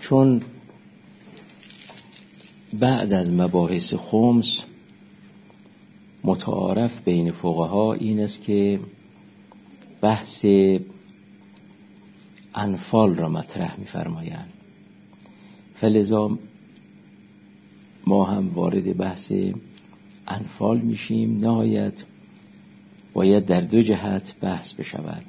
چون بعد از مباحث خمس متعارف بین فقها این است که بحث انفال را مطرح می‌فرمایند، فلذا ما هم وارد بحث انفال میشیم. نهایت باید در دو جهت بحث بشود.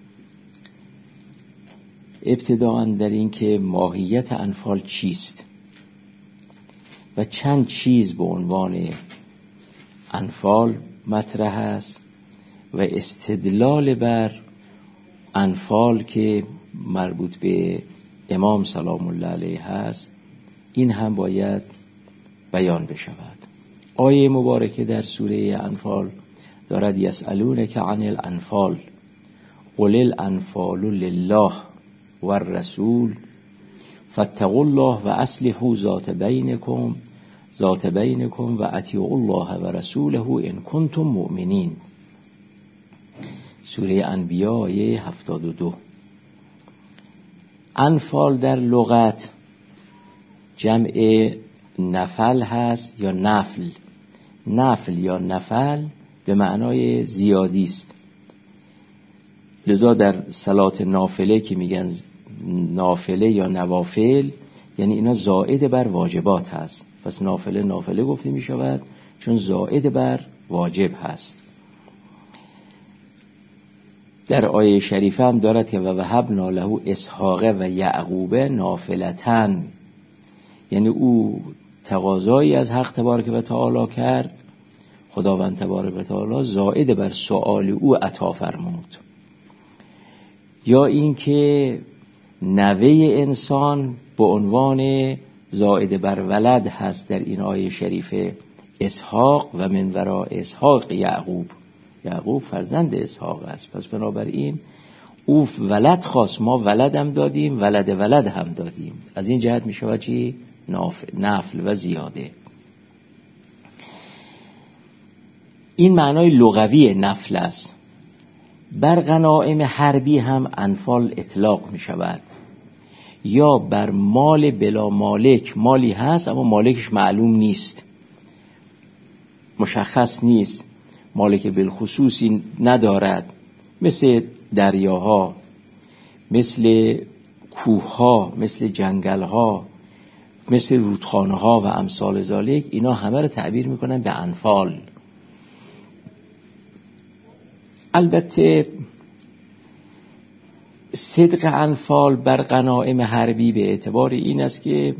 ابتداءً در این که ماهیت انفال چیست و چند چیز به عنوان انفال مطرح است و استدلال بر انفال که مربوط به امام سلام الله علیه هست این هم باید بیان بشود. آیه مبارکه در سوره انفال دارد یسألونک عن الانفال قل الانفال لله والرسول فاتقوا الله و اصلحوا ذات بینکم و اطیعوا الله و رسوله ان کنتم مؤمنین. سوره انبیاء آیه 72. انفال در لغت جمع نفل هست یا نفل. نفل یا نفل به معنای زیادی است. لذا در صلات نافله که میگن نافله یا نوافل یعنی اینا زائد بر واجبات هست، پس نافله گفته می شود چون زائد بر واجب هست. در آیه شریفه هم دارد که ووهبنا له اسحاق و یعقوب نافلتن، یعنی او تقاضایی از حق تبارک و تعالی کرد، خداوند تبارک و تعالی زائد بر سؤال او عطا فرمود. یا این که نوه انسان به عنوان زائد بر ولد هست در این آیه شریفه اسحاق و من وراء اسحاق یعقوب فرزند اسحاق است. پس بنابراین او ولد خواست، ما ولد هم دادیم ولد هم دادیم. از این جهت می شود چی؟ نفل و زیاده. این معنای لغوی نفل است. بر غنایم حربی هم انفال اطلاق می شود، یا بر مال بلا مالک، مالی هست اما مالکش معلوم نیست، مشخص نیست، مالک بالخصوصی ندارد، مثل دریاها، مثل کوهها، مثل جنگلها، مثل رودخانه‌ها و امثال ذالک. اینا همه رو تعبیر میکنن به انفال. البته صدق انفال بر غنایم حربی به اعتبار این است که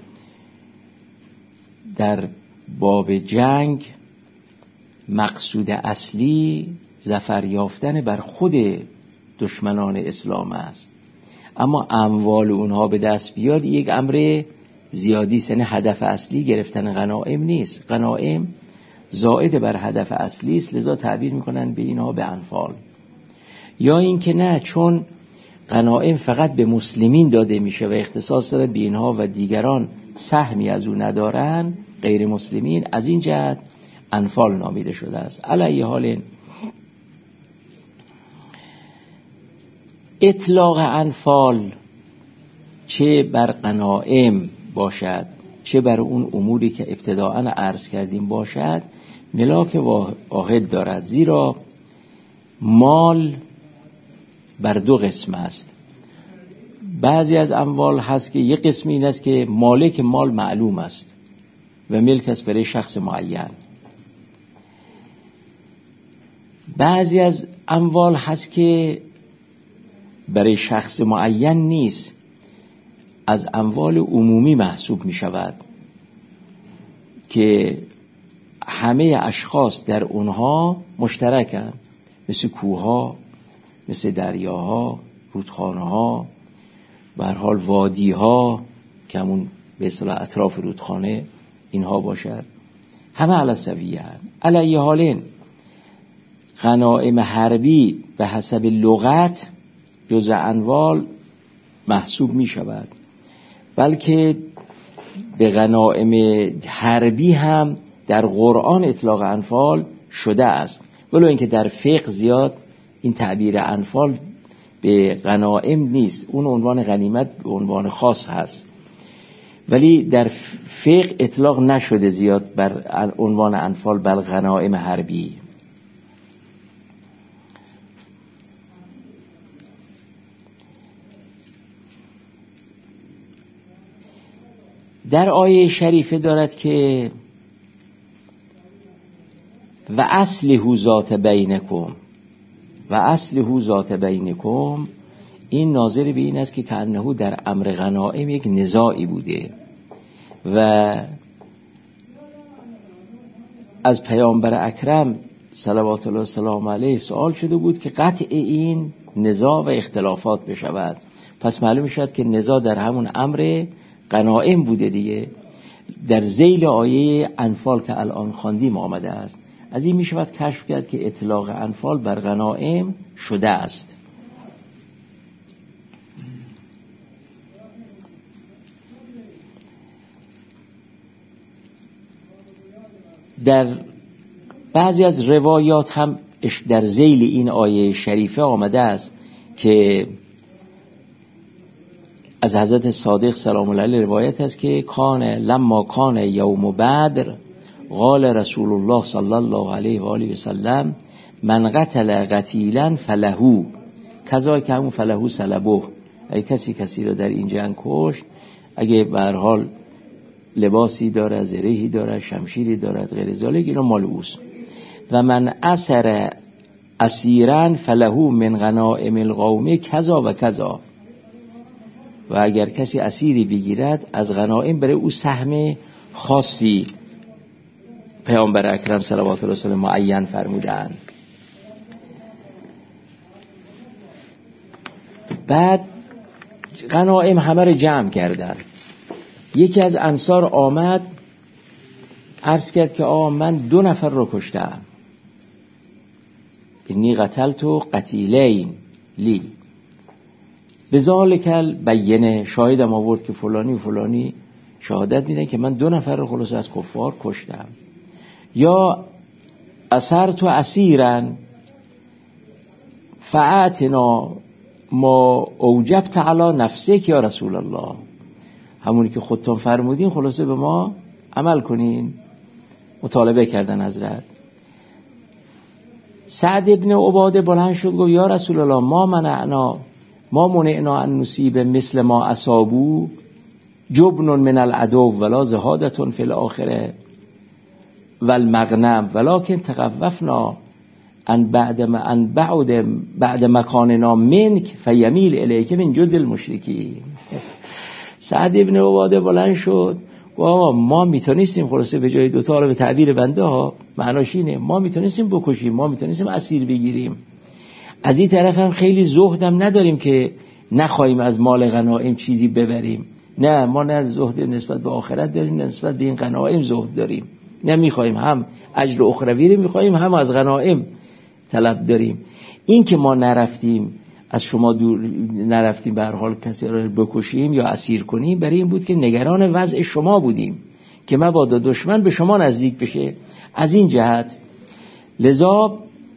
در باب جنگ مقصود اصلی ظفر یافتن بر خود دشمنان اسلام است، اما اموال اونها به دست بیاد یک امر زیادی است. یعنی هدف اصلی گرفتن غنایم نیست، غنایم زائد بر هدف اصلی است، لذا تعبیر میکنن به اینها به انفال. یا این که نه، چون غنایم فقط به مسلمین داده میشه و اختصاص دارد به اینها و دیگران سهمی از اون ندارن، غیر مسلمین، از این جهت انفال نامیده شده است. علی حال اطلاق انفال چه بر غنایم باشد چه بر اون اموری که ابتداءً عرض کردیم باشد ملاک واحد دارد، زیرا مال بر دو قسم است. بعضی از اموال هست که یک قسم این است که مالک مال معلوم است و ملک است برای شخص معین. بعضی از اموال هست که برای شخص معین نیست، از اموال عمومی محسوب می شود که همه اشخاص در اونها مشترکن، مثل کوه‌ها، مثل دریاها، رودخانه‌ها، به هر حال وادی‌ها که همون به اصطلاح اطراف رودخانه اینها باشد، همه علی سویه. علی حالین غنایم حربی به حسب لغت جزء انوال محسوب می شود، بلکه به غنایم حربی هم در قرآن اطلاق انفال شده است، ولو اینکه در فقه زیاد این تعبیر انفال به غنایم نیست، اون عنوان غنیمت به عنوان خاص هست. ولی در فقه اطلاق نشده زیاد بر عنوان انفال بر غنایم حربی. در آیه شریفه دارد که و اصلحوا ذات بینکم، و اصلحوا ذات بینکم، این ناظر به این است که کأنه در امر غنایم یک نزاعی بوده و از پیامبر اکرم صلوات الله وسلام علیه سوال شده بود که قطع این نزاع و اختلافات بشود. پس معلوم شد که نزاع در همون امر غنایم بوده دیگه. در ذیل آیه انفال که الان خواندیم آمده است. از این می شود کشف کرد که اطلاق انفال بر غنایم شده است. در بعضی از روایات هم در ذیل این آیه شریفه آمده است که از حضرت صادق سلام الله علیه روایت است که لما کان یوم بدر قال رسول الله صلی الله علیه و آله و سلم من قتل قتیلا فلهو کذا که همون فلهو سلبه، اگه کسی رو در این جنگ کشت، اگه به هر حال لباسی داره، زرهی داره، شمشیری داره، غیر ذالک، اینا مال اوست. و من اسر اسیرا فلهو من غنائم القوم کذا و کذا، و اگر کسی اسیری بگیرد از غنائم برای او سهم خاصی پیامبر اکرم صلوات الله علیه و معین فرمودند. بعد غنائم همه رو جمع کردن. یکی از انصار آمد عرض کرد که آقا من 2 نفر رو کشتم، اینی قتلت قتیلین لی بذالک البینه، شاهدم آورد که فلانی و فلانی شهادت میدن که من 2 نفر رو خلاص از کفار کشتم. یا اسرت اسیرا فاعتنا ما اوجبت علی نفسک یا رسول الله، همونی که خودتون فرمودین خلاصه به ما عمل کنین. مطالبه کردن حضرت. سعد ابن عباده بلند شد گفت یا رسول الله ما منعنا ان نصیب مثل ما اصابو جبن من العدو ولا زهادة فی الاخره والمغنم ولكن تخوفنا ان بعد مکاننا منک فیمیل الیک من جد المشرکین. سعد ابن عباده بلند شد و ما میتونستیم خلاصه به جای 2 تا رو به تعبیر بنده ها معناش اینه ما میتونستیم بکشیم، ما میتونستیم اسیر بگیریم، از این طرف هم خیلی زهدم نداریم که نخواهیم از مال غنایم چیزی ببریم. نه، ما نه زهد نسبت به آخرت داریم، نه نسبت به این غنایم زهد داریم، نه میخواهیم هم اجر اخروی رو میخواهیم هم از غنایم طلب داریم. این که ما نرفتیم از شما دور نرفتیم به هر حال کسی رو بکشیم یا اسیر کنیم، برای این بود که نگران وضع شما بودیم که مبادا دشمن به شما نزدیک بشه. از این جهت لذا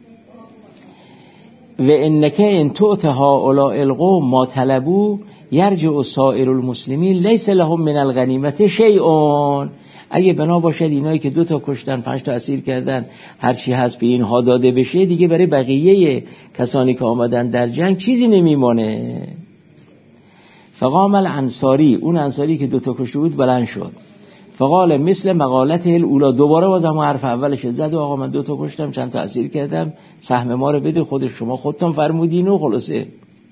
و انک ان تؤت هؤلاء القوم ما طلبوا یرجع سائر المسلمین لیس لهم من الغنیمة شیء، اگه بنا باشد اینایی که 2 تا کشتن 5 تا اسیر کردن هرچی هست به اینها داده بشه، دیگه برای بقیه کسانی که آمدن در جنگ چیزی نمیمانه. فقام الانصاری، اون انصاری که 2 تا کشته بود بلند شد، فقال مثل مقالته الاولی، دوباره باز هم حرف اولش زد، آقا من 2 تا کشتم چند تا اسیر کردم، سهم ما رو بده، شما خودتون فرمودین و خلاصه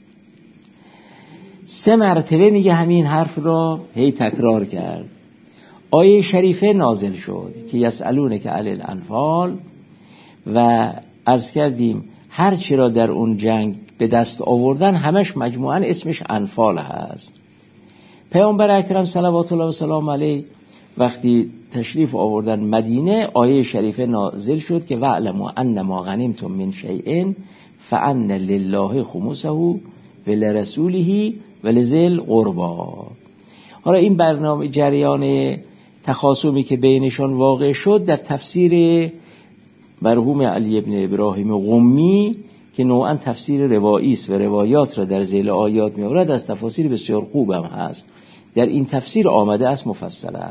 3 مرتبه میگه همین حرف را هی تکرار کرد. آیه شریفه نازل شد که یسألونک علی الانفال و عرض کردیم هر چی را در اون جنگ به دست آوردن همش مجموعاً اسمش انفال هست. پیامبر اکرم صلوات الله و سلام علیه وقتی تشریف آوردن مدینه، آیه شریفه نازل شد که واعلموا ان ما غنیمتم من شیء فان لله خمسه ولرسوله ولذی القربى. حالا این برنامه جریان تخاصمی که بینشان واقع شد در تفسیر مرحوم علی ابن ابراهیم قمی که نوعا تفسیر روایی است و روایات را در ذیل آیات می‌آورد، از تفاسیر بسیار خوب هم هست. در این تفسیر آمده است مفصلا.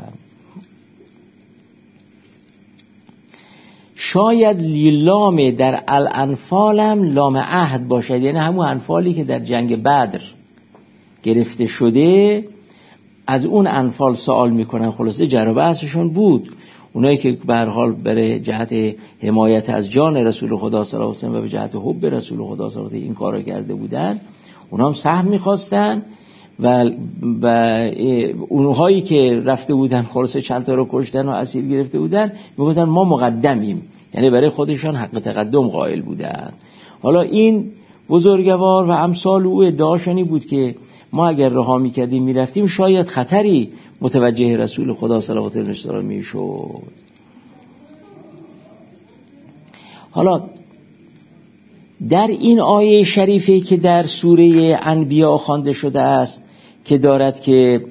شاید لام در الانفال هم لام عهد باشد، یعنی همون انفالی که در جنگ بدر گرفته شده از اون انفال سوال میکنن. خلاصه جر و بحثشون بود. اونایی که به هر حال برای جهت حمایت از جان رسول خدا صلی الله علیه و سلم و به جهت حب رسول خدا صلی الله علیه و سلم این کارو کرده بودن، اونها هم سهم میخواستن و اونهایی که رفته بودن خلاصه چند تا رو کشتن و اسیر گرفته بودن میگفتن ما مقدمیم، یعنی برای خودشان حق تقدم قائل بودن. حالا این بزرگوار و امثال او ادعاشانی بود که ما اگر رها میکردیم میرفتیم شاید خطری متوجه رسول خدا صلوات الله علیه میشد. حالا در این آیه شریفه که در سوره انبیاء خوانده شده است که دارد که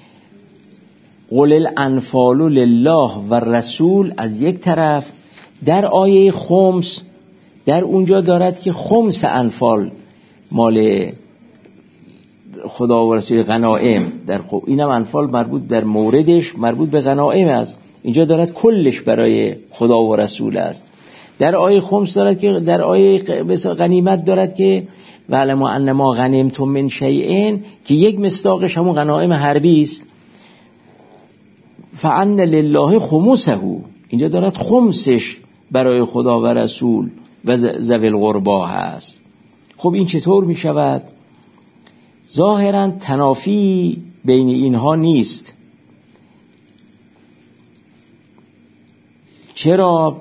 قل الانفال لله و رسول از یک طرف، در آیه خمس در اونجا دارد که خمس انفال مال خدا و رسول غنائم، در اینم انفال مربوط در موردش مربوط به غنائم است، اینجا دارد کلش برای خدا و رسول است. در آیه خمس دارد که در آیه غنیمت دارد که وَاعْلَمُوا أَنَّمَا غَنِمْتُم مِّن شَیْءٍ که یک مصداقش همون غنائم حربی است. فَأَنَّ لِلَّهِ خُمُسَهُ اینجا دارد خمسش برای خدا و رسول و ذوی القربا هست. خب این چطور می شود؟ ظاهراً تنافی بین اینها نیست. چرا؟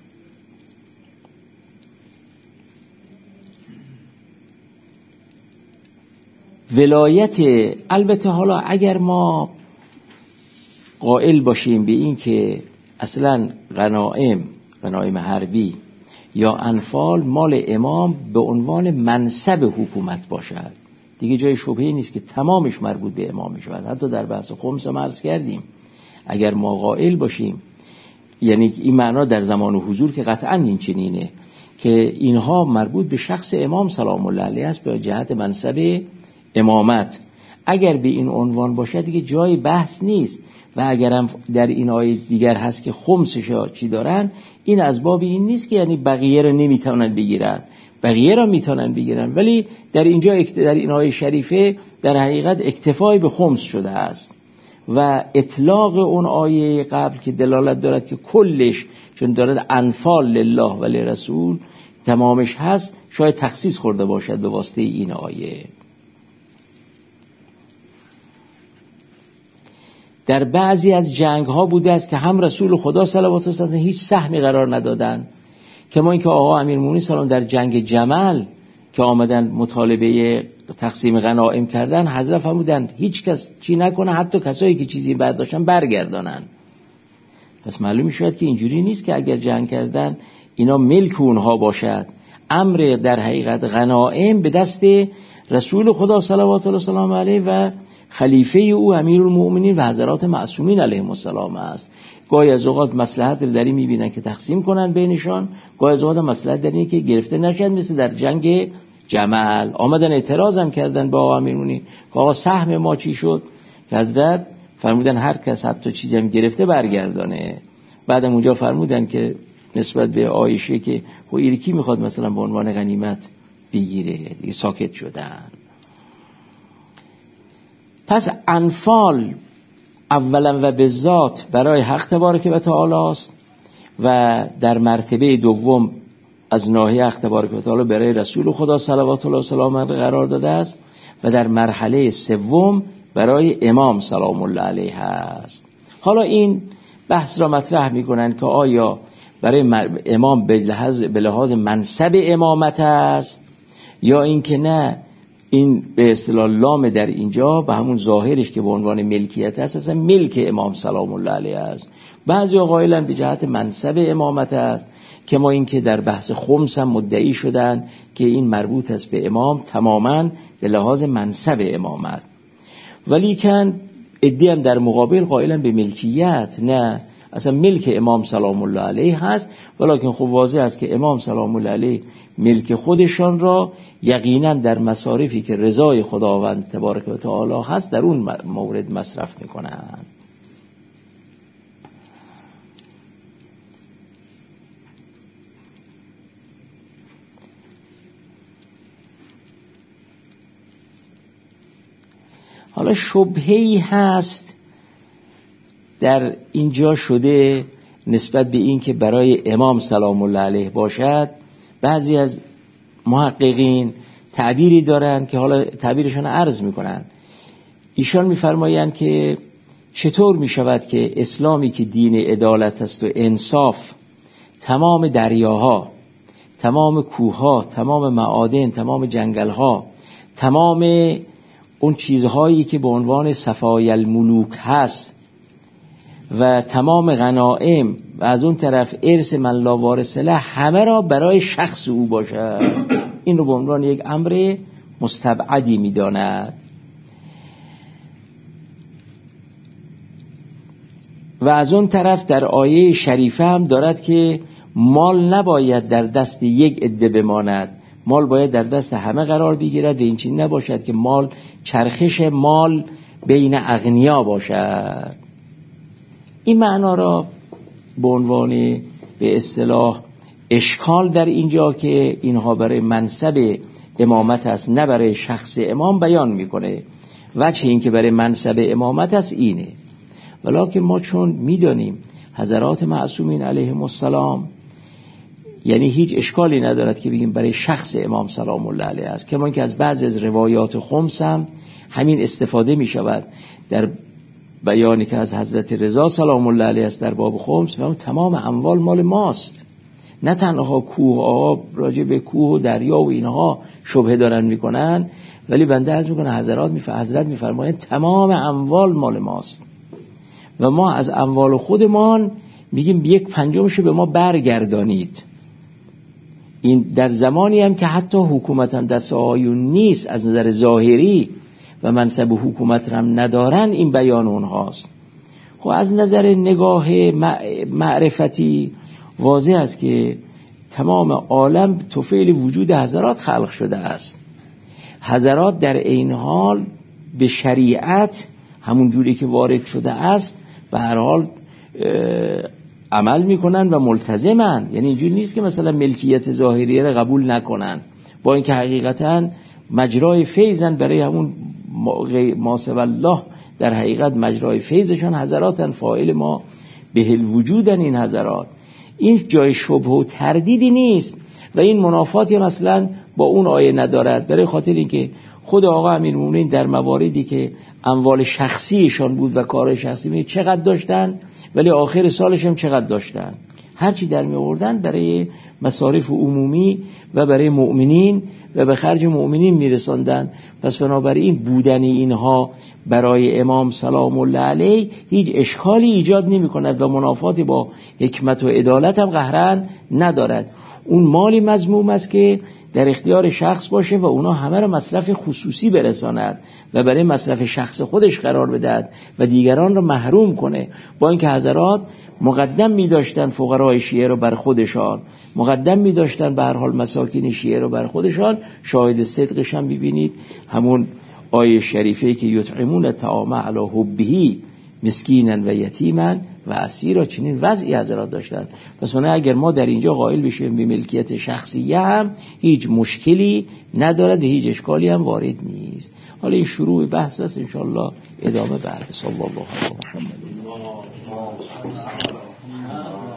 ولایت، البته حالا اگر ما قائل باشیم به این که اصلا غنایم حربی یا انفال مال امام به عنوان منصب حکومت باشد، دیگه جای شبهه نیست که تمامش مربوط به امام شود. حتی در بحث خمس هم عرض کردیم اگر ما قائل باشیم، یعنی این معنا در زمان حضور که قطعا این چنینه که اینها مربوط به شخص امام سلام الله علیه است به جهت منصب امامت، اگر به این عنوان باشه دیگه جای بحث نیست. و اگرم در این آیه دیگر هست که خمسش چی دارن، این از باب این نیست که یعنی بقیه رو نمیتونن بگیرن، بقیه رو میتونن بگیرن، ولی در اینجا در این آیه شریفه در حقیقت اکتفای به خمس شده است و اطلاق اون آیه قبل که دلالت دارد که کلش چون دارد انفال لله و لرسول تمامش هست شاید تخصیص خورده باشد به واسطه این آیه. در بعضی از جنگ ها بوده است که هم رسول خدا صلوات الله علیه هیچ سهمی قرار ندادن، که ما اینکه آقا امیرالمومنین سلام در جنگ جمل که آمدن مطالبه تقسیم غنایم کردن، حضرت فرمودن هیچ کس چی نکنه، حتی کسایی که چیزی برداشتن برگردانن. پس معلوم میشه که اینجوری نیست که اگر جنگ کردن اینا ملک اونها باشد. امر در حقیقت غنایم به دست رسول خدا صلوات الله علیه و خلیفه او امیرالمومنین و حضرات معصومین علیهم السلام است. گاهی از اوقات مصلحت رو در این میبینن که تقسیم کنن بینشان، گاهی از اوقات مصلحت در اینه که گرفته نشن، مثل در جنگ جمل آمدن اعتراض هم کردن با امیرالمومنین که آقا سهم ما چی شد، که حضرت فرمودن هر کس حتی چیزی هم گرفته برگردانه. بعدم اونجا فرمودن که نسبت به عایشه که خب ایرکی میخواد مثلا به عنوان غنیمت بگیره، دیگه ساکت شدن. پس انفال اولا و به ذات برای حق تبارک و تعالی است و در مرتبه دوم از ناحیه حق تبارک و تعالی برای رسول خدا صلوات الله و سلامه قرار داده است و در مرحله سوم برای امام سلام الله علیه است. حالا این بحث را مطرح میکنن که آیا برای امام به لحاظ منصب امامت است یا اینکه نه، این به اصطلاح لام در اینجا به همون ظاهرش که به عنوان ملکیت است، اصلا ملک امام سلام الله علیه است. بعضی قائلن به جهت منصب امامت است، که ما این که در بحث خمس هم مدعی شدن که این مربوط است به امام تماما به لحاظ منصب امامت. ولیکن ادعی هم در مقابل قائلن به ملکیت، نه اصلا ملک امام سلام الله علیه هست، ولیکن خب واضح است که امام سلام الله علیه ملک خودشان را یقینا در مصارفی که رضای خداوند تبارک و تعالی هست در اون مورد مصرف میکنند. حالا شبهه‌ای هست در اینجا شده نسبت به این که برای امام سلام الله علیه باشد. بعضی از محققین تعبیری دارن که حالا تعبیرشون عرض میکنن. ایشان میفرمایند که چطور میشود که اسلامی که دین عدالت است و انصاف، تمام دریاها، تمام کوهها، تمام معادن، تمام جنگلها، تمام اون چیزهایی که به عنوان صفای الملوک هست و تمام غنائم و از اون طرف ارث من لا وارث له، همه را برای شخص او باشد، این رو به عنوان یک امر مستبعدی می‌داند. و از اون طرف در آیه شریفه هم دارد که مال نباید در دست یک عده بماند، مال باید در دست همه قرار بگیرد و این چیز نباشد که مال، چرخش مال بین اغنیا باشد. این معنا را به عنوان به اصطلاح اشکال در اینجا که اینها برای منصب امامت است نه برای شخص امام بیان میکنه. وجه این که برای منصب امامت است اینه. ولکن ما چون میدانیم حضرات معصومین علیهم السلام، یعنی هیچ اشکالی ندارد که بگیم برای شخص امام سلام الله علیه است. کما که از بعض از روایات خمس هم همین استفاده می شود در بیانی که از حضرت رضا سلام الله علیه است در باب خمس، و تمام اموال مال ماست، نه تنها کوه آب، راجع به کوه و دریا و اینها شبهه دارن میکنن، ولی بنده عرض میکنه حضرت میفرمایند تمام اموال مال ماست و ما از اموال خودمان میگیم 1/5 به ما برگردانید. این در زمانی هم که حتی حکومت هم دست آیون نیست، از نظر ظاهری و منصب حکومت هم ندارن، این بیان اونهاست. خب از نظر نگاه معرفتی واضح است که تمام عالم طفیل وجود حضرات خلق شده است. حضرات در این حال به شریعت همون جوری که وارد شده است به هر حال عمل میکنن و ملتزمن. یعنی اینجوری نیست که مثلا ملکیت ظاهریه را قبول نکنن، با اینکه حقیقتا مجرای فیضن، برای همون ما سوى الله در حقیقت مجرای فیضشان حضراتن، فاعل ما به الوجودن این حضرات. این جای شبه و تردیدی نیست و این منافاتی مثلا با اون آیه ندارد، برای خاطر اینکه خود آقا امیرالمومنین در مواردی که اموال شخصیشان بود و کار شخصی چقدر داشتن، ولی آخر سالش هم چقدر داشتن، هرچی در می آوردن برای مصارف عمومی و برای مؤمنین و به خرج مؤمنین می رساندن. پس بنابراین بودن اینها برای امام سلام الله علیه هیچ اشکالی ایجاد نمی کند و منافاتی با حکمت و عدالت هم قهرن ندارد. اون مالی مذموم است که در اختیار شخص باشه و اونا همه را مصرف خصوصی برساند و برای مصرف شخص خودش قرار بدهد و دیگران را محروم کنه، با اینکه حضرات مقدم می داشتن فقرای شیعه رو بر خودشان، مقدم می داشتن به هر حال مساکین شیعه رو بر خودشان. شاهد صدقش هم ببینید همون آیه شریفه که یطعمون الطعام علی حبه مسکینا و یتیما و اسیرا، چنین وضعی حضرات داشتن. پس من اگر ما در اینجا قائل بشیم به ملکیت شخصیه هم هیچ مشکلی ندارد و هیچ اشکالی هم وارد نیست. حالا این شروع بحث است، انشاءالله ادامه بعد. صلی الله علیه و محمد.